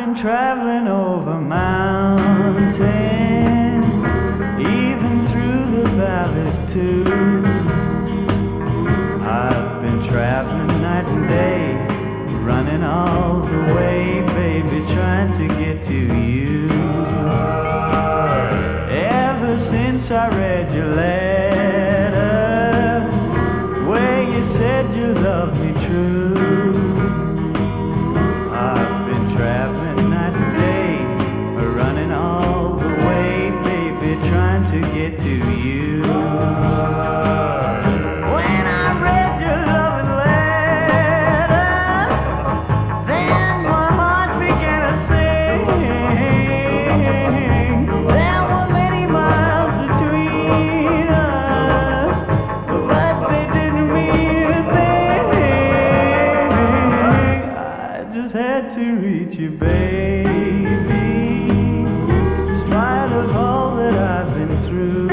been traveling over mountains, even through the valleys too. I've been traveling night and day, running all the way, baby, trying to get to you. Ever since I read your letter, where you said you loved me true, I've been traveling night and day, running all the way, baby, trying to get to you. When I read your loving letter, then my heart began to sing. There were many miles between us, but they didn't mean a thing. I just had to reach you, baby, in spite of all that I've been through.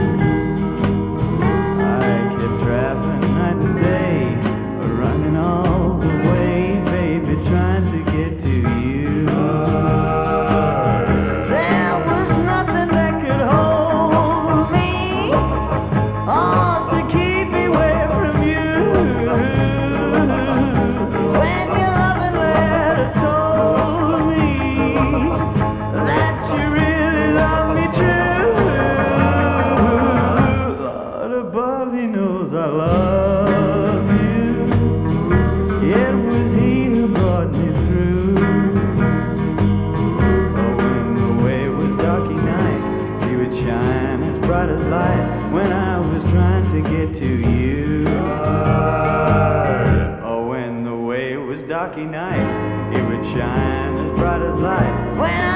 I kept traveling night and day, running all the way, baby, trying to get to you. There was nothing that could hold me, or to keep me away from you. When your loving letter told me that you really love me true, Lord above, He knows I love you. It was He who brought me through. Oh, when the way was dark at night, He would shine as bright as light when I was trying to get to you. Oh, when the way was dark at night, He would shine as bright as light when